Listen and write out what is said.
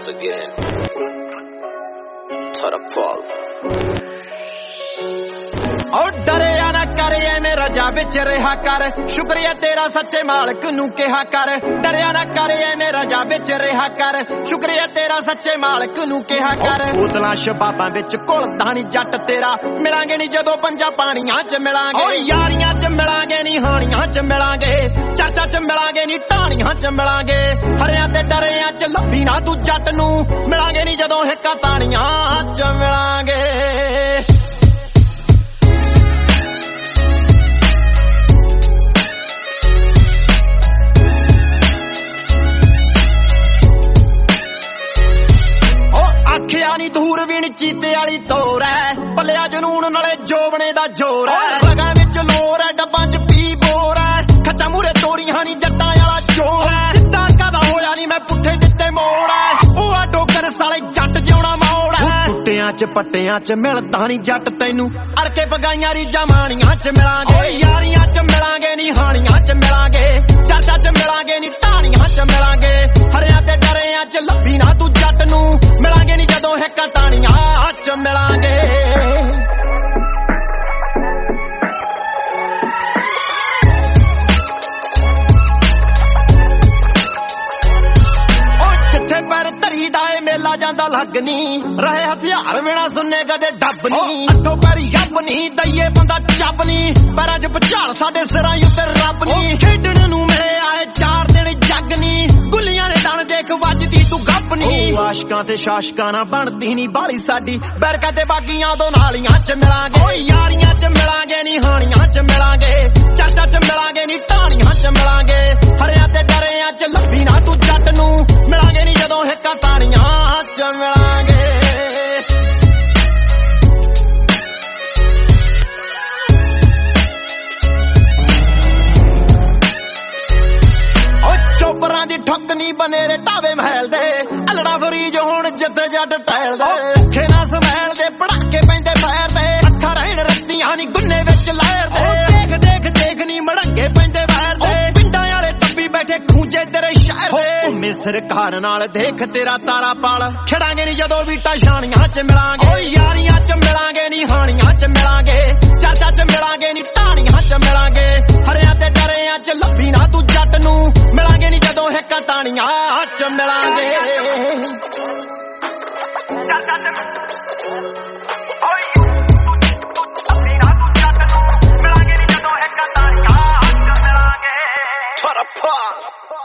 once again. Tarapal. और डरिया ना कर एवें रजा विच रहा कर शुक्रिया तेरा सच्चे मालिक नू कहा कर डरिया ना कर एवें रजा विच रहा कर शुक्रिया तेरा सच्चे मालिक नू कहा कर बोतलां शबाबां विच घुलदा नी जट तेरा मिलांगे नी जदों पंजा पानियां च मिलांगे ओ यारियां च मिलांगे नी हानियां च मिलांगे चर्चा च मिलांगे नी ढाणियां च मिलांगे हरियां ते डरियां च लब्भी ना तू जट नू मिलांगे नी जदों हिक्कां ताणियां च मिलांगे नी दूर भी नी चीते वाली तोर है पलिया जनून नाले जोबने दा जोर है लगा विच लोर है डब्बां च पी बोर है खच्चा मूरे तोड़ियां नी जट्टां वाला चोर है दित्ता कदा होया नी मैं पुट्ठे दित्ते मोड़ है ओह आ डोगर साले जट जिउणा मौड़ है टुट्टियां च पट्टियां च मिलदा नी जट तैनू अड़के पगाइयां रीजां माणियां च मिलांगे ओ यारियां च मिलांगे नी हानियां च मिलांगे चर्चा च मिलांगे नी ढाणियां च मिलांगे हरियां ते डरियां च लब्भी ना तू जट नू मिलांगे नी जदों हिक्कां ताणियां च मिलांगे जिथे पैर धरी दा मेला जांदा लगनी रहे हथियार बिना सुनने कदे डब नी अठो पैरी हब नी दईए बंदा चब नी पैरां च भुचाल साडे सिरां उत्ते रब नी खेडण नू मिले आए 4 दिन जग नी गुल्लियां ने दण देख वजदी तू गप नी आशकां ते शाशकां ना बनदी नी बाली साडी बैरकां ते बागियां दो नालियां च मिलांगे ओ यारियां च मिलांगे नी हानियां च मिलांगे चर्चा च मिलांगे नी ढाणियां च मिलांगे हरियां ते डरियां च लब्भी ना तू जट नू मिलांगे नी जदों हिक्कां ताणियां च मिलांगे चोपरां दी ठुक नी बनेरे ढावे महल दे अलड़ा फरीज हुण जिथे जट टहल दे भुखे ना समैल दे पड़ाके पैंदे पैर दे अखां रहण रत्तियां नी गुन्ने विच लहर दे देख देख देख नी मड़ंगे पैंदे पैर दे पिंडां वाले टप्पी बैठे खूंजे तेरे शहर दे मिसर घर नाल देख तेरा तारा पाल खड़ांगे नी जदों बीटा शानियां च मिलांगे ओ यारियां च मिलांगे नी हानियां च मिलांगे चर्चा च मिलांगे नी ढाणियां च मिलांगे हरियां ते डरियां च लब्भी ना तू जट नू मिलांगे नी जदों हिक्कां ताणियां च मिलांगे Tarapal.